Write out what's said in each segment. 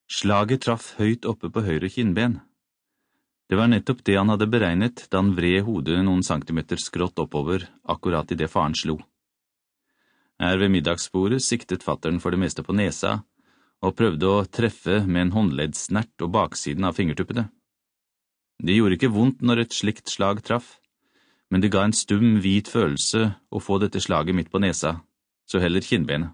Slaget traff høyt oppe på høyre kinnben. Det var nettopp det han hadde beregnet da han vred hodet noen centimeter skrått oppover, akkurat i det faren slo. Her ved middagsbordet siktet fatteren for det meste på nesa, og prøvde å treffe med en håndleddsnert og baksiden av fingertuppene. Det gjorde ikke vondt når et slikt slag traff, men det ga en stum, hvit følelse å få dette slaget midt på nesa, så heller kinnbenet.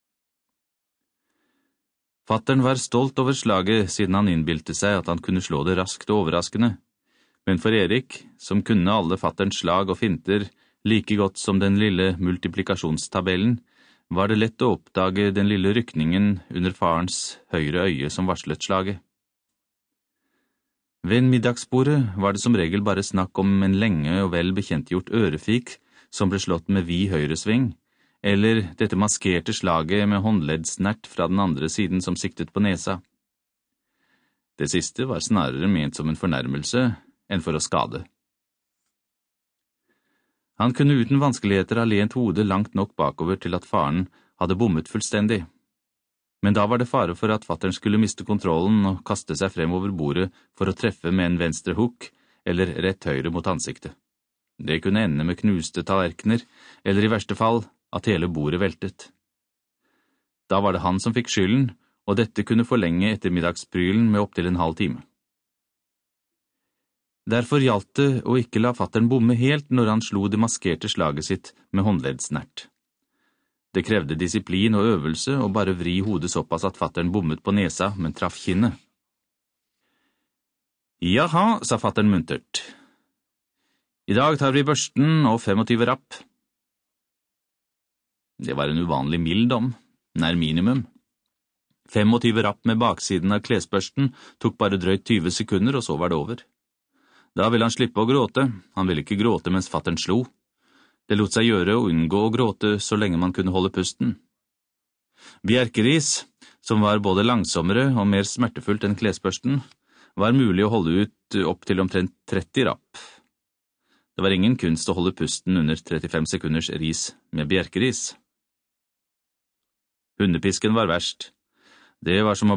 Fatteren var stolt over slaget siden han innbilte seg at han kunne slå det raskt og overraskende, men for Erik, som kunne alle fatterens slag og finter like godt som den lille multiplikasjonstabellen, var det lett å oppdage den lille rykningen under farens høyre øye som varslet slaget. Ved middagsbordet var det som regel bare snakk om en lenge og vel bekjentgjort ørefik som ble slått med vid høyresving, eller dette maskerte slaget med håndleddsnert fra den andre siden som siktet på nesa. Det siste var snarere ment som en fornærmelse enn for å skade. Han kunne uten vanskeligheter ha lent hodet langt nok bakover til at faren hadde bommet fullstendig. Men da var det fare for at fatteren skulle miste kontrollen og kaste seg frem over bordet for å treffe med en venstre hukk eller rett høyre mot ansiktet. Det kunne ende med knuste tallerkener, eller i verste fall at hele bordet veltet. Da var det han som fikk skylden, og dette kunne forlenge ettermiddagsprylen med opptil en halv time. Derfor gjaldt det å ikke la fatteren bomme helt når han slo det maskerte slaget sitt med håndleddsnert. Det krevde disiplin og øvelse å bare vri hodet såpass at fatteren bommet på nesa, men traff kinnet. «Jaha», sa fatteren muntert. «I dag tar vi børsten og 25 rapp.» Det var en uvanlig mild dom, nær minimum. 25 rapp med baksiden av klesbørsten tok bare drøyt 20 sekunder, og så var det over. Da ville han slippe å gråte. Han ville ikke gråte mens fatteren slo. Det lot seg gjøre å unngå å gråte så lenge man kunne holde pusten. Bjerkeris, som var både langsommere og mer smertefullt enn klesbørsten, var mulig å holde ut opp til omtrent 30 rapp. Det var ingen kunst å holde pusten under 35 sekunders ris med bjerkeris. Hundepisken var verst. Det var som å